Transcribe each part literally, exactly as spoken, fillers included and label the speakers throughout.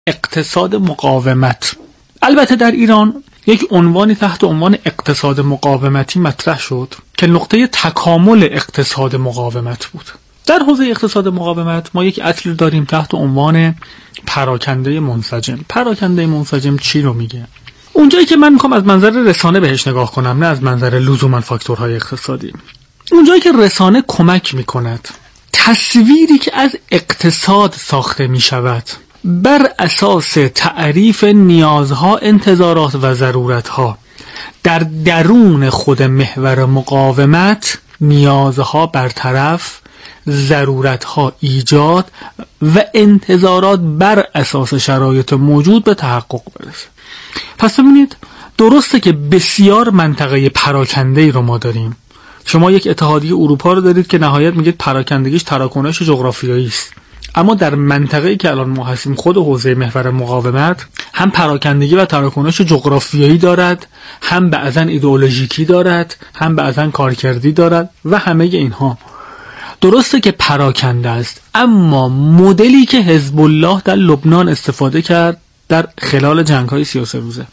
Speaker 1: اقتصاد مقاومت. البته در ایران یک عنوانی تحت عنوان اقتصاد مقاومتی مطرح شد که نقطه تکامل اقتصاد مقاومت بود. در حوزه اقتصاد مقاومت ما یک اصل داریم تحت عنوان پراکنده منسجم. پراکنده منسجم چی رو میگه؟ اونجایی که من میخوام از منظر رسانه بهش نگاه کنم، نه از منظر لزوما فاکتورهای اقتصادی. اونجایی که رسانه کمک میکند تصویری که از اقتصاد ساخته میشود بر اساس تعریف نیازها، انتظارات و ضرورتها در درون خود محور مقاومت، نیازها برطرف، ضرورتها ایجاد و انتظارات بر اساس شرایط موجود به تحقق برسه. پس ببینید، درسته که بسیار منطقه پراکنده‌ای رو ما داریم. شما یک اتحادیه اروپا رو دارید که نهایت میگید پراکندگیش تراکنش جغرافیایی است، اما در منطقه‌ای که الان ما هستیم، خود حوزه محور مقاومت هم پراکندگی و تراکنش جغرافیایی دارد، هم بعضن ایدئولوژیکی دارد، هم بعضن کارکردی دارد و همه اینها. درسته که پراکنده است، اما مدلی که حزب الله در لبنان استفاده کرد در خلال جنگ‌های سی و سه روزه،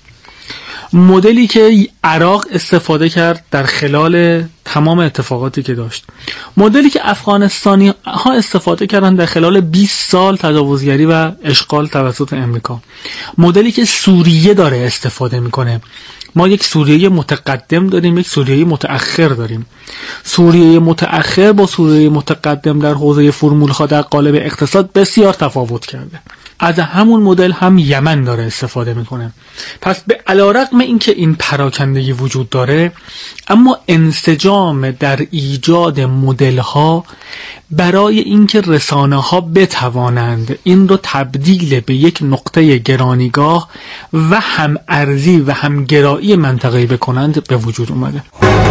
Speaker 1: مدلی که عراق استفاده کرد در خلال تمام اتفاقاتی که داشت، مدلی که افغانستانی ها استفاده کردن در خلال بیست سال تجاوزگری و اشغال توسط امریکا، مدلی که سوریه داره استفاده میکنه. ما یک سوریه متقدم داریم، یک سوریه متأخر داریم. سوریه متأخر با سوریه متقدم در حوزه فرمول‌ها در قالب اقتصاد بسیار تفاوت کرده. از همون مدل هم یمن داره استفاده میکنه. پس به علیرغم اینکه این پراکندگی وجود داره، اما انسجام در ایجاد مدل ها برای اینکه رسانه ها بتوانند این رو تبدیل به یک نقطه گرانیگاه و هم ارزی و هم گرایی منطقه‌ای بکنند به وجود اومده.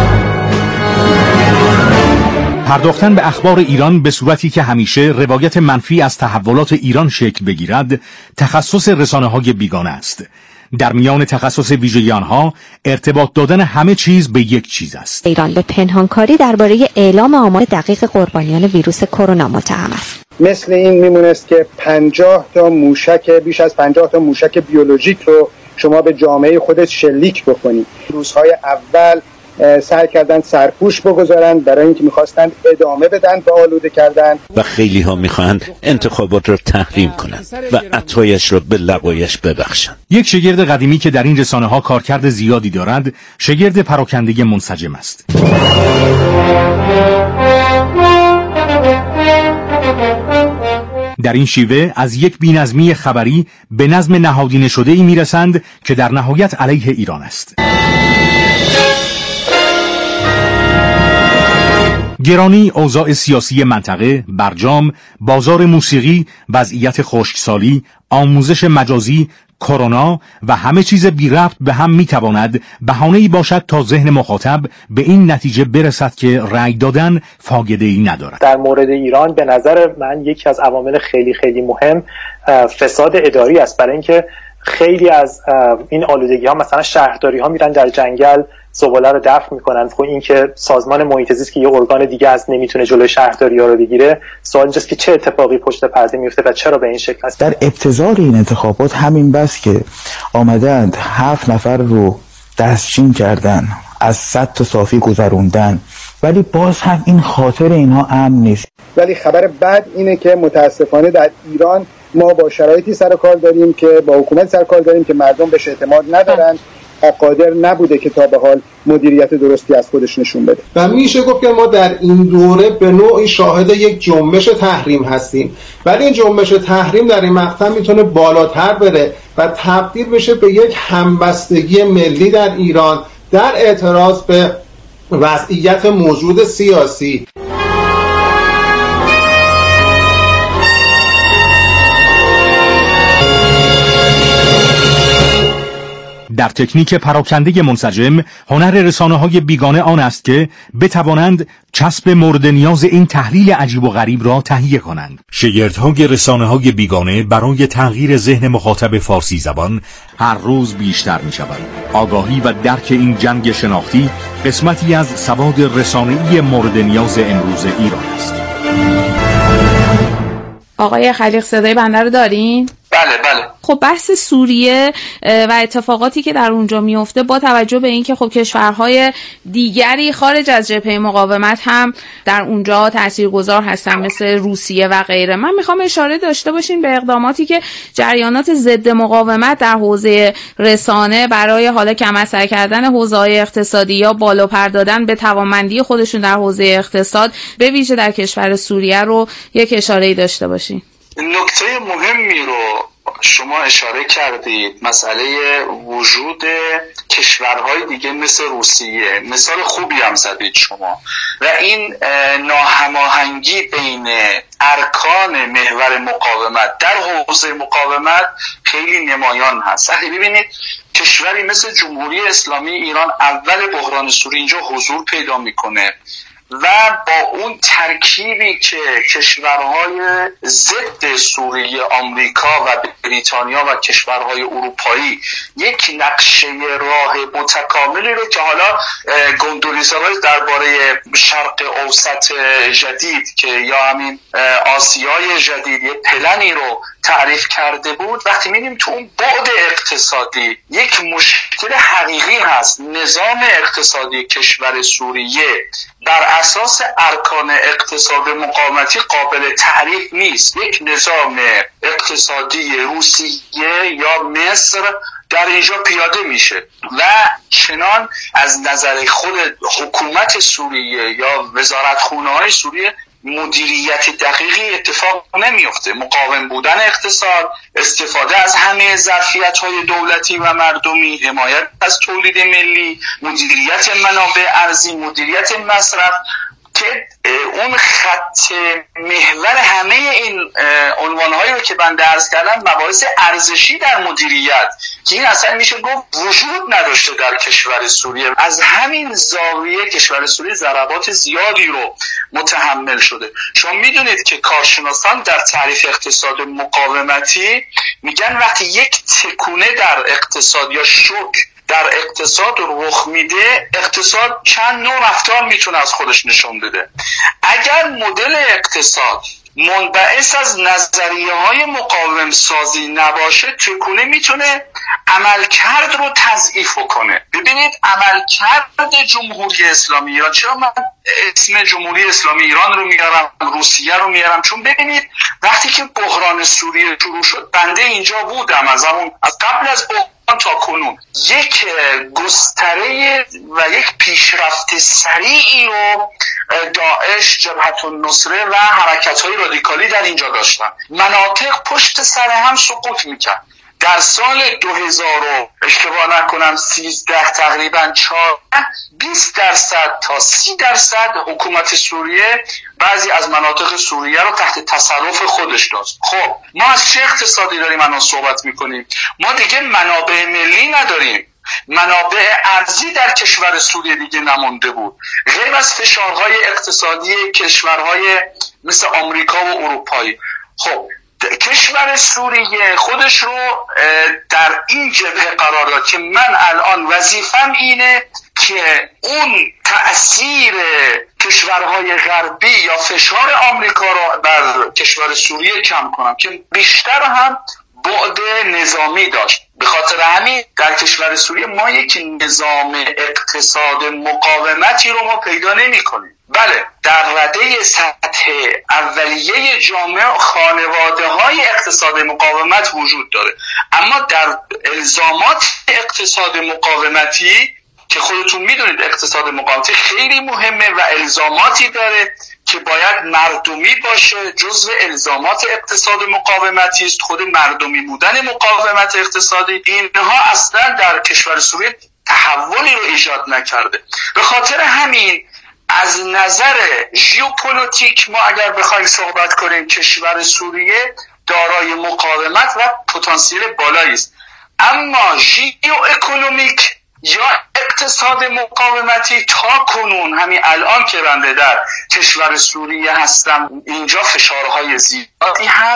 Speaker 2: پرداختن به اخبار ایران به صورتی که همیشه روایت منفی از تحولات ایران شکل بگیرد، تخصص رسانه‌های بیگانه است. در میان تخصص ویژگی آنها ارتباط دادن همه چیز به یک چیز است.
Speaker 3: ایران به پنهانکاری درباره اعلام آمار دقیق قربانیان ویروس کرونا متهم است.
Speaker 4: مثل این میمونست که پنجاه تا موشک، بیش از پنجاه تا موشک بیولوژیک رو شما به جامعه خودت شلیک بکنید. روزهای اول سعی کردن سرپوش بگذارن برای اینکه میخواستن ادامه بدن به آلوده کردن
Speaker 5: و خیلی ها میخوان انتخابات رو تحریم کنن و عطایش رو به لبایش ببخشن.
Speaker 2: یک شگرد قدیمی که در این رسانه ها کارکرد زیادی دارد، شگرد پراکنده منسجم است. در این شیوه از یک بی‌نظمی خبری به نظم نهادینه شده‌ای میرسند که در نهایت علیه ایران است. گرانی اوضاع سیاسی منطقه، برجام، بازار موسیقی، وضعیت خشکسالی، آموزش مجازی، کرونا و همه چیز بی ربط به هم میتواند بهانه‌ای باشد تا ذهن مخاطب به این نتیجه برسد که رأی دادن فایده‌ای ندارد.
Speaker 6: در مورد ایران به نظر من یکی از عوامل خیلی خیلی مهم فساد اداری است، برای اینکه خیلی از این آلودگی ها، مثلا شهرداری ها میرن در جنگل زباله رو دفن میکنن. خب این که سازمان محیط زیست که یه ارگان دیگه از نمیتونه جلوی شهرداری ها رو بگیره، سوال اینجاست که چه اتفاقی پشت پرده میفته و چرا به این شکل است.
Speaker 7: در ابتذال این انتخابات همین بس که آمدند هفت نفر رو دستچین کردن، از صد تا صافی گذروندن، ولی باز هم این خاطر اینها امن نیست.
Speaker 4: ولی خبر بد اینه که متاسفانه در ایران ما با شرایطی سر کار داریم که با حکومت سر کار داریم که مردم بهش اعتماد ندارن و قادر نبوده که تا به حال مدیریت درستی از خودش نشون بده.
Speaker 8: و میشه گفت که ما در این دوره به نوعی شاهد یک جنبش تحریم هستیم، ولی این جنبش تحریم در این مقطع میتونه بالاتر بره و تبدیل بشه به یک همبستگی ملی در ایران در اعتراض به وضعیت موجود سیاسی.
Speaker 2: در تکنیک پراکنده منسجم، هنر رسانه‌های بیگانه آن است که بتوانند چسب مورد نیاز این تحلیل عجیب و غریب را تهیه کنند. شگردهای رسانه‌های بیگانه برای تغییر ذهن مخاطب فارسی زبان هر روز بیشتر می شود. آگاهی و درک این جنگ شناختی قسمتی از سواد رسانه‌ای مورد نیاز امروز ایران است.
Speaker 9: آقای خلیق صدای بنده رو دارین؟
Speaker 10: بله بله.
Speaker 9: خب بحث سوریه و اتفاقاتی که در اونجا میفته با توجه به اینکه خب کشورهای دیگری خارج از جبهه مقاومت هم در اونجا تاثیرگذار هستن مثل روسیه و غیره، من میخوام اشاره داشته باشین به اقداماتی که جریانات ضد مقاومت در حوزه رسانه برای حالا کم اثر کردن حوزه‌های اقتصادی یا بالا پر دادن به توانمندی خودشون در حوزه اقتصاد به ویژه در کشور سوریه رو یک اشاره‌ای داشته باشین.
Speaker 10: نکته مهمی رو شما اشاره کردید، مسئله وجود کشورهای دیگه مثل روسیه، مثال خوبی هم زدید شما، و این ناهماهنگی بین ارکان محور مقاومت در حوزه مقاومت خیلی نمایان هست. وقتی ببینید کشوری مثل جمهوری اسلامی ایران اول بحران سوریه اینجا حضور پیدا میکنه و با اون ترکیبی که کشورهای ضد سوریه، آمریکا و بریتانیا و کشورهای اروپایی یک نقشه راه متکاملی رو که حالا گندوریزا درباره شرق اوسط جدید که یا همین آسیای جدید یک پلنی رو تعریف کرده بود، وقتی می‌بینیم تو اون بعد اقتصادی یک مشکل حقیقی هست. نظام اقتصادی کشور سوریه بر اساس ارکان اقتصاد مقاومتی قابل تعریف نیست. یک نظام اقتصادی روسیه یا مصر در اینجا پیاده میشه و چنان از نظر خود حکومت سوریه یا وزارتخونه های سوریه مدیریت دقیقی اتفاق نمیفته. مقاوم بودن اقتصاد، استفاده از همه ظرفیت‌های دولتی و مردمی، حمایت از تولید ملی، مدیریت منابع ارزی، مدیریت مصرف که اون خط محور همه این عنوان‌هایی رو که من درس کردم مباحث ارزشی در مدیریت که این اصلا میشه گفت وجود نداشته در کشور سوریه. از همین زاویه کشور سوریه ضربات زیادی رو متحمل شده. شما میدونید که کارشناسان در تعریف اقتصاد مقاومتی میگن وقتی یک تکونه در اقتصاد یا شوک در اقتصاد رخ میده، اقتصاد چند نوع رفتار میتونه از خودش نشون بده. اگر مدل اقتصاد منبعث از نظریه های مقاوم سازی نباشه، تکونه میتونه عملکرد رو تضعیف کنه. ببینید عملکرد جمهوری اسلامی ایران، چرا من اسم جمهوری اسلامی ایران رو میارم، روسیه رو میارم؟ چون ببینید وقتی که بحران سوریه شروع شد، بنده اینجا بودم از همون از قبل از بحران تا کنون، یک گستره و یک پیشرفت سریعی رو داعش، جبهت النصره و حرکت‌های رادیکالی در اینجا داشتن. مناطق پشت سر هم سقوط میکرد. در سال دو هزار اشتباه نکنم سیزده تقریبا چهارده بیست درصد تا سی درصد حکومت سوریه بعضی از مناطق سوریه رو تحت تصرف خودش داشت. خب ما از چه اقتصادی داریم الان صحبت میکنیم؟ ما دیگه منابع ملی نداریم، منابع ارزی در کشور سوریه دیگه نمونده بود، غیر از فشارهای اقتصادی کشورهای مثل آمریکا و اروپایی. خب کشور سوریه خودش رو در این جبهه قرار داد که من الان وظیفم اینه که اون تأثیر کشورهای غربی یا فشار آمریکا رو بر کشور سوریه کم کنم که بیشتر هم بعد نظامی داشت. به خاطر همین در کشور سوریه ما یک نظام اقتصاد مقاومتی رو ما پیدا نمی کنیم. بله در رده سطح اولیه جامعه خانواده های اقتصاد مقاومت وجود داره، اما در الزامات اقتصاد مقاومتی که خودتون میدونید اقتصاد مقاومتی خیلی مهمه و الزاماتی داره که باید مردمی باشه، جزء الزامات اقتصاد مقاومتی است. خود مردمی بودن مقاومت اقتصادی اینها اصلا در کشور سوریه تحولی رو ایجاد نکرده. به خاطر همین از نظر ژئوپلیتیک ما اگر بخوایم صحبت کنیم، کشور سوریه دارای مقاومت و پتانسیل بالایی است، اما ژئواکونومیک یا اقتصاد مقاومتی تا کنون همین الان که بنده در کشور سوریه هستم اینجا فشارهای زیادی هست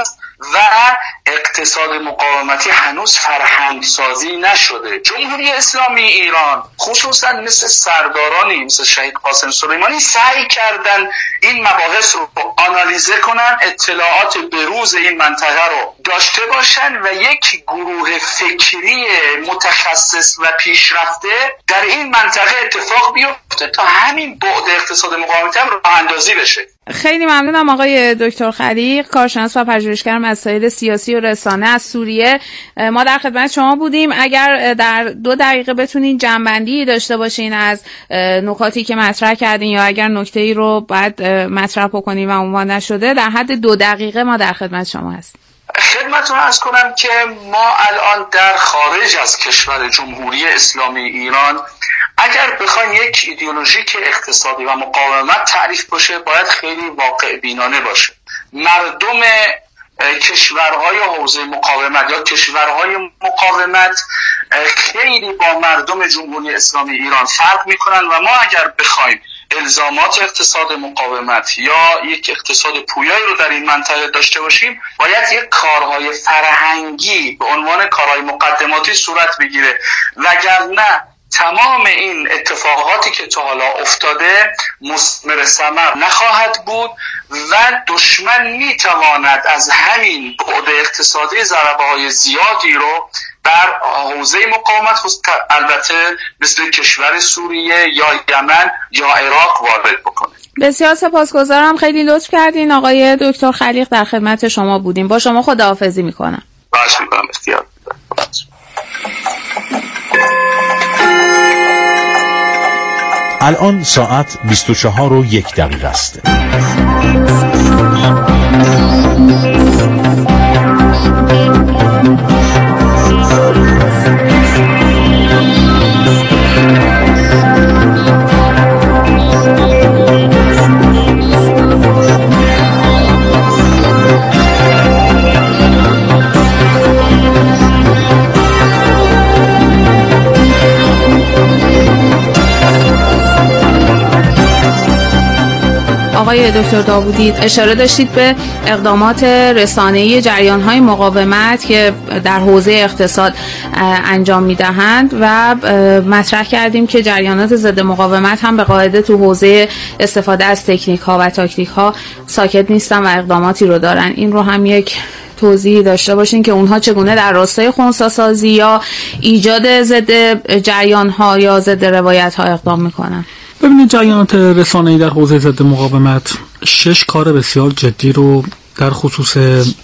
Speaker 10: و اقتصاد مقاومتی هنوز فرهنگ سازی نشده. جمهوری اسلامی ایران خصوصا مثل سردارانی مثل شهید قاسم سلیمانی سعی کردن این مباحث رو آنالیزه کنن، اطلاعات بروز این منطقه رو داشته باشن و یک گروه فکری متخصص و پیشرفته در این منطقه اتفاق بیفته تا همین بعد اقتصاد مقاومتی هم راه اندازی بشه.
Speaker 9: خیلی ممنونم آقای دکتر خلیق، کارشناس و پژوهشگر مسائل سیاسی و رسانه از سوریه. ما در خدمت شما بودیم. اگر در دو دقیقه بتونین جنبندی داشته باشین از نکاتی که مطرح کردین یا اگر نکته‌ای رو بعد مطرح بکنین و عنوان نشده، در حد دو دقیقه ما در خدمت شما هستیم.
Speaker 10: خدمتتون عرض کنم که ما الان در خارج از کشور جمهوری اسلامی ایران اگر بخوایم یک ایدئولوژیک اقتصادی و مقاومت تعریف باشه باید خیلی واقع بینانه باشه. مردم کشورهای حوزه مقاومت یا کشورهای مقاومت خیلی با مردم جمهوری اسلامی ایران فرق میکنن و ما اگر بخوایم الزامات اقتصاد مقاومت یا یک اقتصاد پویایی رو در این منطقه داشته باشیم باید یک کارهای فرهنگی به عنوان کارهای مقدماتی صورت بگیره، وگرنه تمام این اتفاقاتی که تا حالا افتاده مثمر ثمر نخواهد بود و دشمن میتواند از همین بعد اقتصادی ضربه‌های زیادی رو بر حوزه مقاومت البته مثل کشور سوریه یا یمن یا عراق وارد بکنه.
Speaker 9: بسیار سپاسگزارم، خیلی لطف کردین. آقای دکتر خلیق در خدمت شما بودیم. با شما خداحافظی میکنم.
Speaker 10: باشه میکنم. اختیار
Speaker 2: الان ساعت بیست و چهار و یک دقیقه است.
Speaker 9: آقای دکتر داوودی اشاره داشتید به اقدامات رسانه‌ای جریان‌های مقاومت که در حوزه اقتصاد انجام می‌دهند و مطرح کردیم که جریانات ضد مقاومت هم به قاعده تو حوزه استفاده از تکنیک‌ها و تاکتیک‌ها ساکت نیستن و اقداماتی رو دارن. این رو هم یک توضیح داشته باشین که اونها چگونه در راستای خنثی‌سازی یا ایجاد ضد جریان‌ها یا ضد روایت‌ها اقدام می‌کنن.
Speaker 1: ببینید، جریانات رسانه‌ای در حوزه ضد مقاومت شش کار بسیار جدی رو در خصوص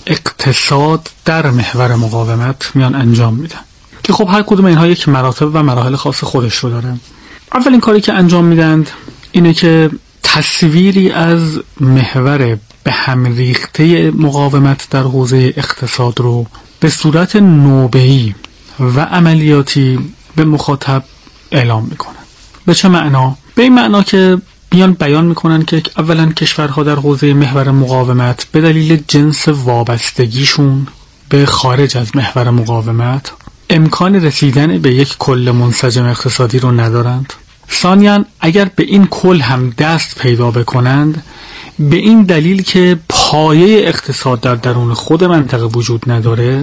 Speaker 1: اقتصاد در محور مقاومت میان انجام میدن که خب هر کدوم اینها یک مراتب و مراحل خاص خودش رو داره. اولین کاری که انجام میدند اینه که تصویری از محور به هم ریخته مقاومت در حوزه اقتصاد رو به صورت نوبه‌ای و عملیاتی به مخاطب اعلام میکنن. به چه معنا؟ به این معنا که بیان بیان میکنن که اولا کشورها در حوزه محور مقاومت به دلیل جنس وابستگیشون به خارج از محور مقاومت امکان رسیدن به یک کل منسجم اقتصادی رو ندارند. ثانیاً اگر به این کل هم دست پیدا بکنند به این دلیل که پایه اقتصاد در درون خود منطقه وجود نداره،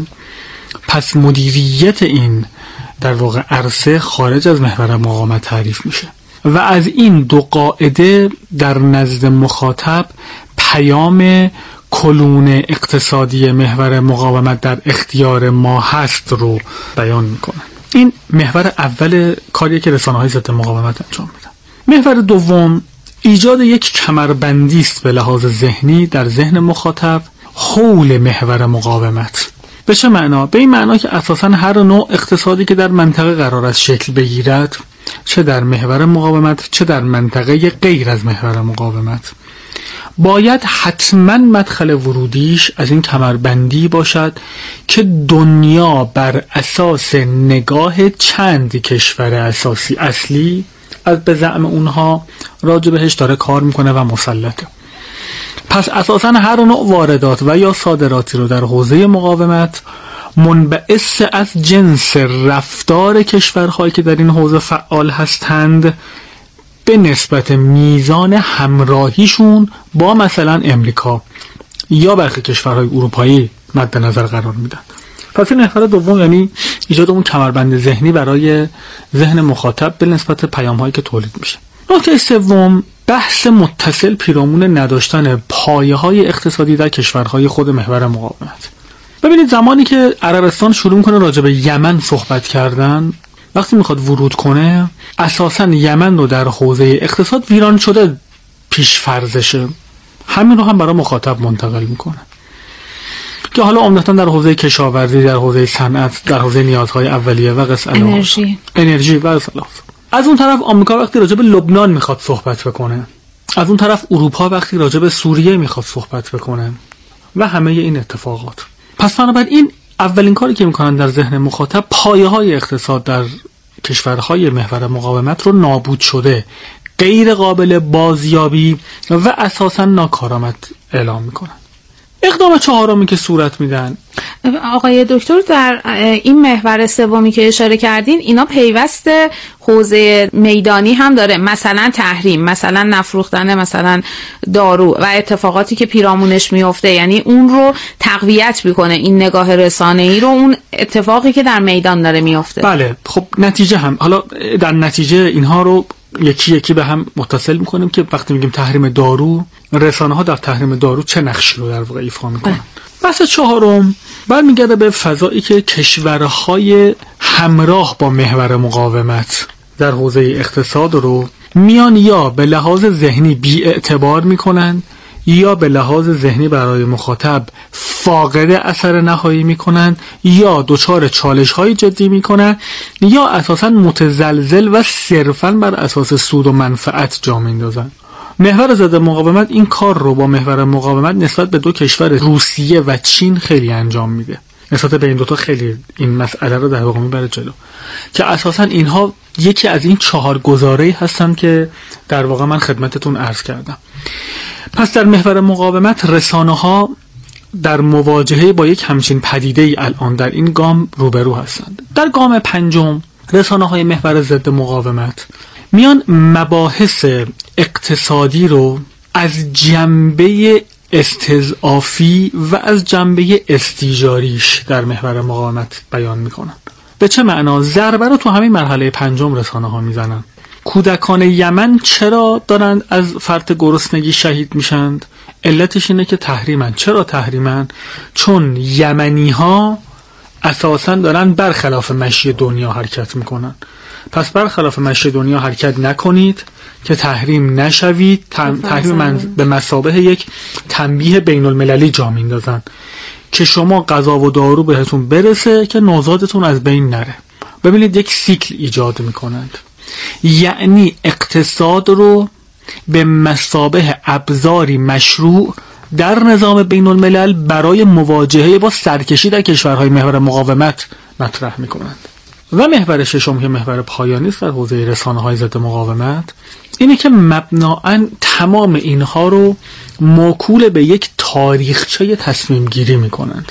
Speaker 1: پس مدیریت این در واقع عرصه خارج از محور مقاومت تعریف میشه و از این دو قاعده در نزد مخاطب پیام کلون اقتصادی محور مقاومت در اختیار ما هست رو بیان میکنن. این محور اول کاریه که رسانه‌های ضد مقاومت انجام میدن. محور دوم ایجاد یک کمربندی است به لحاظ ذهنی در ذهن مخاطب حول محور مقاومت. به چه معنا؟ به این معنا که اساساً هر نوع اقتصادی که در منطقه قرار است شکل بگیرد، چه در محور مقاومت چه در منطقه غیر از محور مقاومت، باید حتما مدخل ورودیش از این کمربندی باشد که دنیا بر اساس نگاه چند کشور اساسی اصلی از به زعم اونها راجع بهش داره کار میکنه و مسلطه. پس اساساً هر نوع واردات و یا صادراتی رو در حوزه مقاومت منبعث از جنس رفتار کشورهایی که در این حوزه فعال هستند به نسبت میزان همراهیشون با مثلا امریکا یا برخی کشورهای اروپایی مد نظر قرار میدن. پس این محور دوم یعنی ایجاد اون کمربند ذهنی برای ذهن مخاطب به نسبت پیام‌هایی که تولید میشه. نکته سوم بحث متصل پیرامون نداشتن پایه‌های اقتصادی در کشورهای خود محور مقاومت. ببینید زمانی که عربستان شروع کنه راجع به یمن صحبت کردن، وقتی میخواد ورود کنه اساساً یمن رو در حوزه اقتصاد ویران شده پیش فرضشه، همین رو هم برای مخاطب منتقل میکنه که حالا عمدتاً در حوزه کشاورزی، در حوزه صنعت، در حوزه نیازهای اولیه و قصه
Speaker 9: انرژی
Speaker 1: انرژی و اصلاف. از اون طرف آمریکا وقتی راجع به لبنان میخواد صحبت بکنه، از اون طرف اروپا وقتی راجع به سوریه میخواد صحبت بکنه و همه این اتفاقات. پس بنابراین اولین کاری که میکنن در ذهن مخاطب پایه‌های اقتصاد در کشورهای محور مقاومت رو نابود شده، غیر قابل بازیابی و اساساً ناکارآمد اعلام میکنن. اقدام چهارمی که صورت میدن،
Speaker 9: آقای دکتر در این محور سومی که اشاره کردین اینا پیوست حوزه میدانی هم داره، مثلا تحریم، مثلا نفروختن مثلا دارو و اتفاقاتی که پیرامونش میفته، یعنی اون رو تقویت میکنه این نگاه رسانه‌ای رو، اون اتفاقی که در میدان داره میفته.
Speaker 1: بله خب نتیجه هم حالا در نتیجه اینها رو یکی یکی به هم متصل میکنیم که وقتی میگیم تحریم دارو، رسانه ها در تحریم دارو چه نقشی رو در واقع ایفا میکنن. بحث چهارم برمیگرده به فضایی که کشورهای همراه با محور مقاومت در حوزه اقتصاد رو میان یا به لحاظ ذهنی بی اعتبار میکنن یا به لحاظ ذهنی برای مخاطب فاقد اثر نهایی میکنن یا دچار چالش های جدی میکنن یا اساساً متزلزل و صرفاً بر اساس سود و منفعت جا میندازن. محور ضد مقاومت این کار رو با محور مقاومت نسبت به دو کشور روسیه و چین خیلی انجام میده. نسبت به این دوتا خیلی این مسئله رو در واقع میبره جلو که اساساً اینها یکی از این چهار گزاره‌ای هستن که در واقع من خدمتتون عرض کردم. پس در محور مقاومت رسانه‌ها در مواجهه با یک همچین پدیده‌ای الان در این گام روبرو هستند. در گام پنجم رسانه‌های محور ضد مقاومت میان مباحث اقتصادی رو از جنبه استضعافی و از جنبه استیجاریش در محور مقاومت بیان میکنن. به چه معنا؟ ضربه رو تو همین مرحله پنجم رسانه ها میزنن. کودکان یمن چرا دارند از فرط گرسنگی شهید میشند؟ علتش اینه که تحریمن. چرا تحریمن؟ چون یمنی ها اساساً دارن برخلاف مشی دنیا حرکت میکنن. پس برخلاف مشی دنیا حرکت نکنید که تحریم نشوید. تحریم من به مثابه یک تنبیه بین المللی جا میندازن که شما غذا و دارو بهتون برسه که نوزادتون از بین نره. ببینید یک سیکل ایجاد میکنند، یعنی اقتصاد رو به مثابه ابزاری مشروع در نظام بین الملل برای مواجهه با سرکشی در کشورهای محور مقاومت مطرح میکنند. و محور ششم که محور پایانی است در حوزه رسانه‌های ضد مقاومت اینه که مبنااً تمام اینها رو موکول به یک تاریخچه تصمیم گیری میکنند.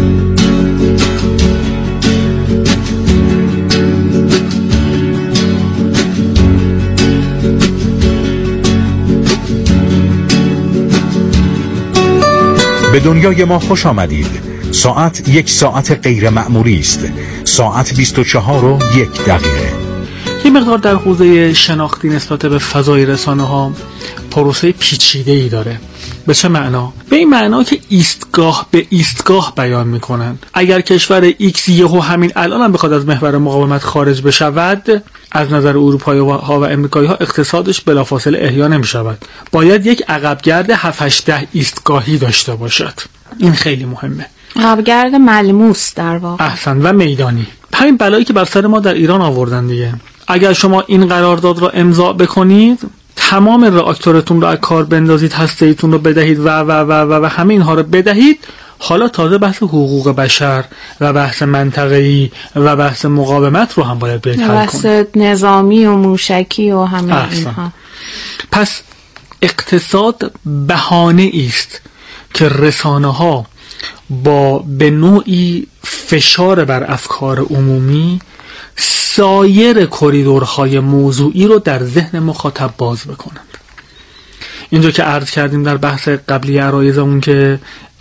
Speaker 2: به دنیای ما خوش آمدید. ساعت یک ساعت غیر معمولی است. ساعت بیست و چهار و یک دقیقه.
Speaker 1: یه مقدار در حوزه شناختی نسبت به فضای رسانه ها پروسه پیچیده‌ای داره. به چه معنا؟ به این معنا که ایستگاه به ایستگاه بیان میکنن. اگر کشور ایکس یهو همین الان هم بخواد از محور مقاومت خارج بشود، از نظر اروپایی ها و امریکایی ها اقتصادش بلافاصله احیا نمیشود. باید یک عقبگرد هفت هشت ده ایستگاهی داشته باشد. این خیلی مهمه.
Speaker 9: عقبگرد ملموس در واقع.
Speaker 1: احسن و میدانی. همین بلایی که بر سر ما در ایران آوردن دیگه. اگر شما این قرارداد را امضا بکنید، تمام راکتورتون رو از کار بندازید، هسته ایتون رو بدهید و و و و, و همه اینها رو بدهید، حالا تازه بحث حقوق بشر و بحث منطقه‌ای و بحث مقاومت رو هم باید بیاید حل کنید.
Speaker 9: بحث نظامی و موشکی و همه احسن. اینها.
Speaker 1: پس اقتصاد بهانه است که رسانه‌ها با به نوعی فشار بر افکار عمومی سایر کریدورهای موضوعی رو در ذهن مخاطب باز بکنند. اینجا که عرض کردیم در بحث قبلی عرایزمون که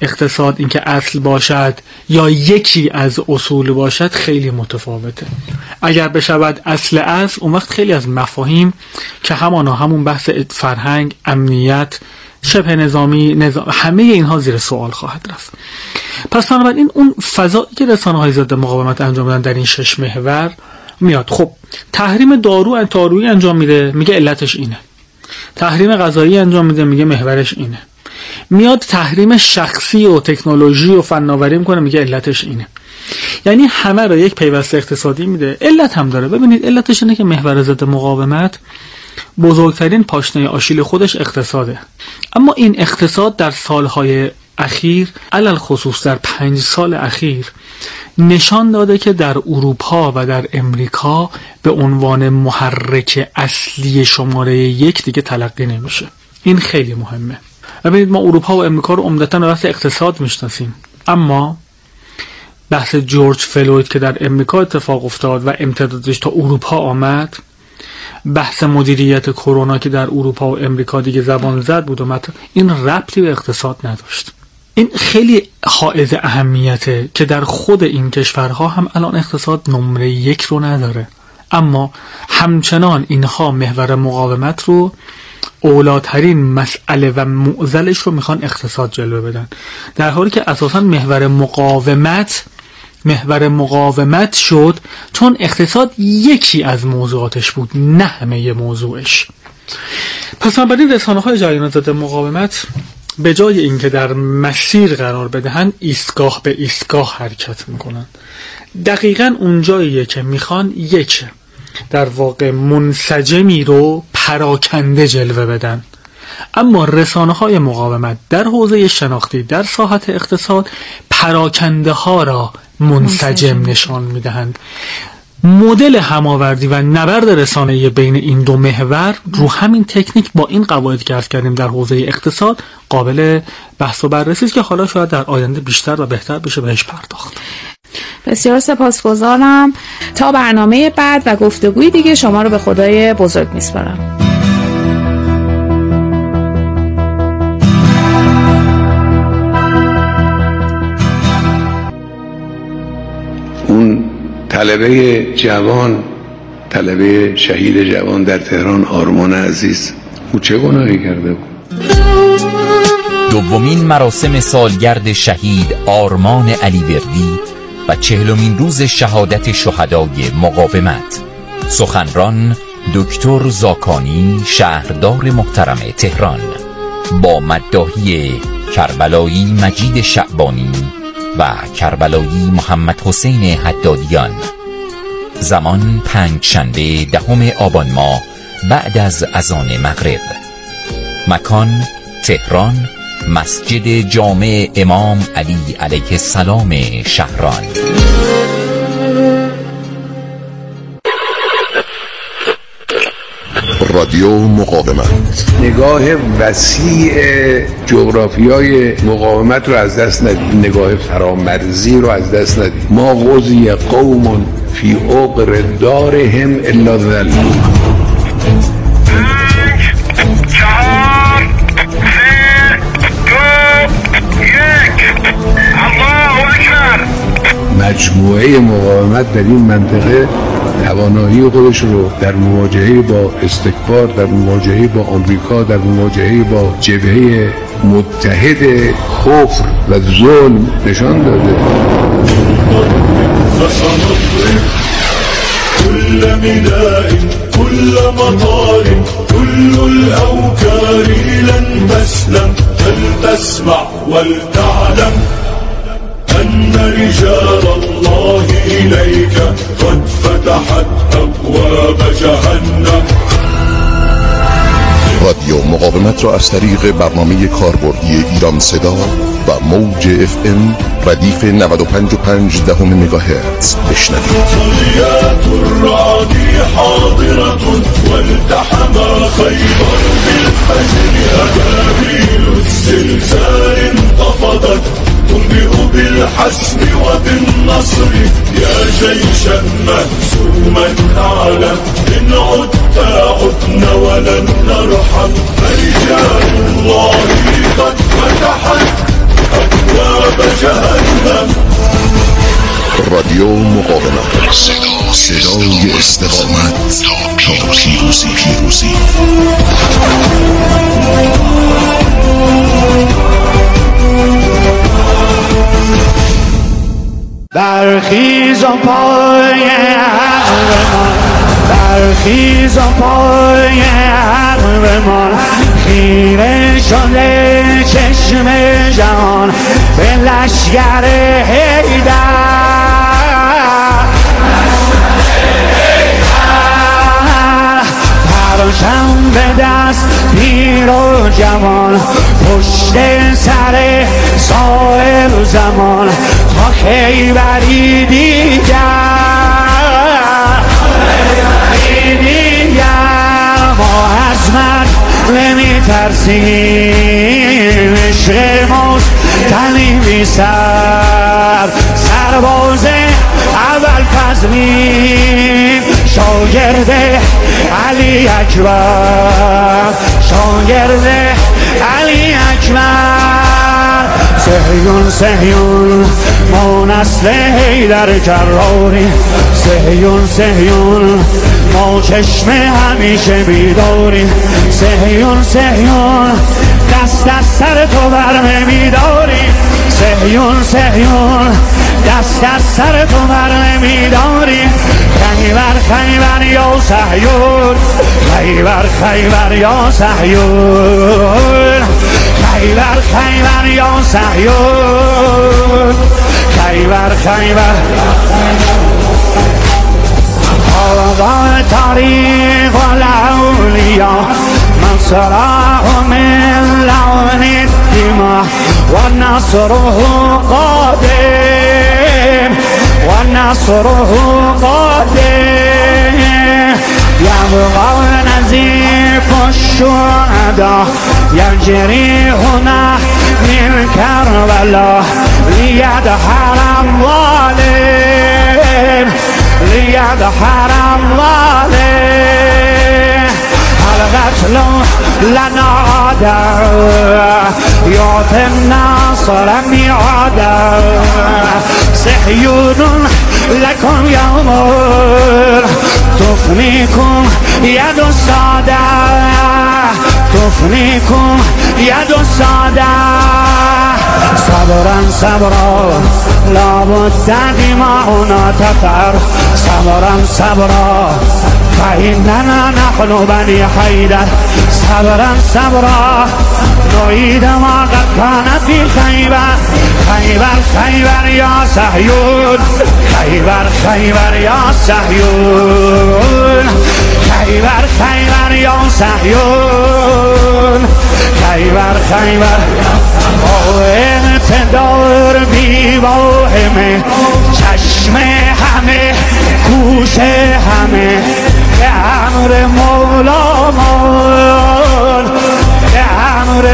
Speaker 1: اقتصاد اینکه اصل باشد یا یکی از اصول باشد خیلی متفاوته. اگر بشود اصل اصل، اون وقت خیلی از مفاهیم که همانا همون بحث فرهنگ، امنیت، شبه نظامی، نظام، همه اینها زیر سوال خواهد رفت. پس بنابراین اون فضایی که رسانه‌های ضد مقاومت انجام میدن در این شش محور میاد. خب تحریم دارو دارویی انجام میده، میگه علتش اینه. تحریم غذایی انجام میده، میگه محورش اینه. میاد تحریم شخصی و تکنولوژی و فناوری میکنه، میگه علتش اینه. یعنی همه رو یک پیوسته اقتصادی میده. علت هم داره. ببینید علتش اینه که محور ضد مقاومت بزرگترین پاشنه آشیل خودش اقتصاده. اما این اقتصاد در سالهای اخیر، علل خصوص در پنج سال اخیر، نشان داده که در اروپا و در امریکا به عنوان محرک اصلی شماره یک دیگه تلقی نمیشه. این خیلی مهمه. ببینید ما اروپا و امریکا رو عمدتاً در بحث اقتصاد میشناسیم، اما بحث جورج فلوید که در امریکا اتفاق افتاد و امتدادش تا اروپا آمد، بحث مدیریت کرونا که در اروپا و امریکا دیگه زبان زد بود و این ربطی به اقتصاد نداشت. این خیلی حائز اهمیته که در خود این کشورها هم الان اقتصاد نمره یک رو نداره، اما همچنان اینها محور مقاومت رو اولاترین مسئله و معضلش رو میخوان اقتصاد جلوه بدن، در حالی که اساساً محور مقاومت محور مقاومت شد چون اقتصاد یکی از موضوعاتش بود، نه همه موضوعش. پس بنابراین رسانه‌های جریانات ضد مقاومت به جای اینکه در مسیر قرار بدهن، ایستگاه به ایستگاه حرکت میکنن. دقیقاً اونجاییه که میخوان یک در واقع منسجمی رو پراکنده جلوه بدن. اما رسانه‌های مقاومت در حوزه شناختی در ساحت اقتصاد پراکنده ها را منسجم نشان میدهند. مدل هماوردی و نبرد رسانه‌ای بین این دو محور رو همین تکنیک با این قواعد که عرض کردیم در حوزه اقتصاد قابل بحث و بررسی است که حالا شاید در آینده بیشتر و بهتر بشه بهش پرداخت.
Speaker 9: بسیار سپاسگزارم. تا برنامه بعد و گفتگوی دیگه شما رو به خدای بزرگ میسپارم.
Speaker 11: اون طلبه جوان، طلبه شهید جوان در تهران، آرمان عزیز، او چه گناهی کرده بود؟
Speaker 12: دومین مراسم سالگرد شهید آرمان علیوردی و چهلمین روز شهادت شهدای مقاومت. سخنران دکتر زاکانی، شهردار محترم تهران، با مداحی کربلایی مجید شعبانی و کربلایی محمد حسین حدادیان. زمان پنجشنبه دهم آبان ماه بعد از اذان مغرب. مکان تهران، مسجد جامع امام علی علیه السلام شهران.
Speaker 11: رادیو مقاومت، نگاه وسیع جغرافیای مقاومت رو از دست ندید، نگاه فرامرزی رو از دست ندید. ما غزی قوم فی عقر دارهم الا ذلوا. مجموعه مقاومت در این منطقه توانایی خودش رو در مواجهه با استکبار، در مواجهه با آمریکا، در مواجهه با جبهه متحد کفر و ظلم نشان داده. كل مداء كل مطار كل الأوكار لن تسلم فلتسمع ولتعلم أن رجال الله إليك قد فتحت أبواب جهنم. رادیو مقاومت را از طریق برنامه کاربردی ایران صدا و موج اف ام ردیف نود و پنج و پنج دهم مگاهرتز بشنوید. صلیات الرعد حاضرة والتحم خیبر بالفجر أبابيل الزلزال انتفضت تنبئ بالحسم وبالنصر يا جيشا مهزوما أعلم إن عدت عدنا ولن نرحم فرجال الله قد فتحت
Speaker 13: رادیو مقاومت، صدای استقامت تا پیروزی. پیروزی
Speaker 14: برخیزم پای عقلمان، برخیزم پای عقلمان، خیره شده چشم جهان به لشگر حیدر. پرچم به دست پیر و جوان، پشت سر سایر زمان، تا خیبری دیگر، خیبری دیگر. ما از مرد نمی ترسیم، عشق ماست تنیمی سر، سرباز اول فضلیم، شاگرد علی اکبر، شاگرد علی اکبر. صهیون صهیون ما نسل حیدر کراری، صهیون صهیون ما چشم همیشه بیداری، صهیون صهیون دست از سر تو برمه میداری، صهیون صهیون دست از سر تو برمه میداری. خیبر خیبر یا صهیون، خیبر خیبر یا صهیون، خیبر خیبر یا صهیون، خیبر خیبر. آقا تاریخ الاولیا من صراح من لون الدماء و نصره قادم، و نصره قادم. يبقى نزيف الشهداء يجري هنا من كربلاء ليدحر الظالم، ليدحر الظالم. القتل لنا عادا يعطي الناصر ميعادا، صهيون لكم يوم تفنيكم يد السادة، تفنيكم يد السادة. صبرا صبرا لابد دماؤنا تفر، صبرا صبرا فإننا نحن بني حيدر، صبرا صبرا نعيد ما قد كان في خيبر. خيبر خيبر يا صهيون، خيبر خيبر يا صهيون، خيبر خيبر يا صهيون، خيبر خيبر. اقتدار بی واهمه، چشم همه گوش همه، به امر مولامان، به امر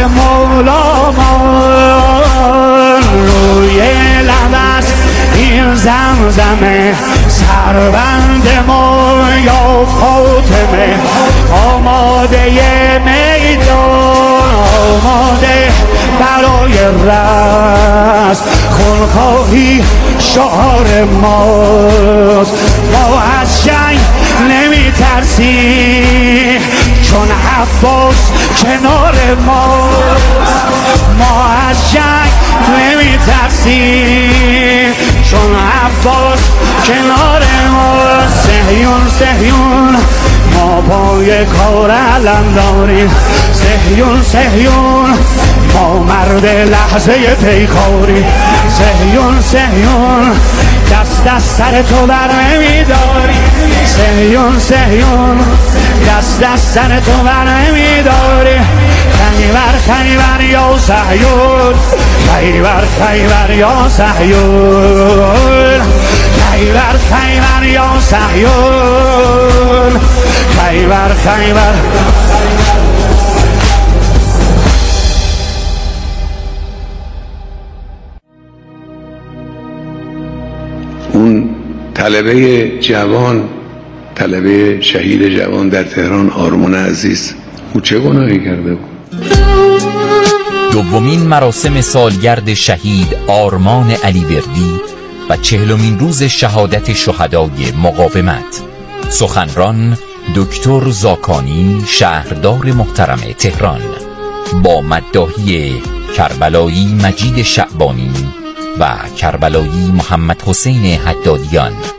Speaker 14: مولامان. روی لب است این زمزمه، سربند ما یا فاطمه، آماده میدان، آماده برای رست. خونخواهی شعار ماست، ما از جنگ نمی ترسیم، چون عباس کنار ماست. ما از جنگ نمی ترسیم، چون عباس کنار ماست. صهیون صهیون ما پای کار علم داریم، صهیون صهیون ما مرد لحظه پیکاری، صهیون صهیون دست از سر تو بر نمیداری، صهیون صهیون دست از سر تو بر نمیداری. خیبر خیبر یا صهیون، خیبر خیبر یا صهیون، خیبر خیبر یا صهیون، خیبر خیبر.
Speaker 11: اون طلبه جوان، طلبه شهید جوان در تهران، آرمان عزیز، او چه گناهی کرده بود؟
Speaker 12: دومین مراسم سالگرد شهید آرمان علیوردی و چهلمین روز شهادت شهدای مقاومت. سخنران دکتر زاکانی، شهردار محترم تهران، با مداحی کربلایی مجید شعبانی و کربلایی محمد حسین حدادیان.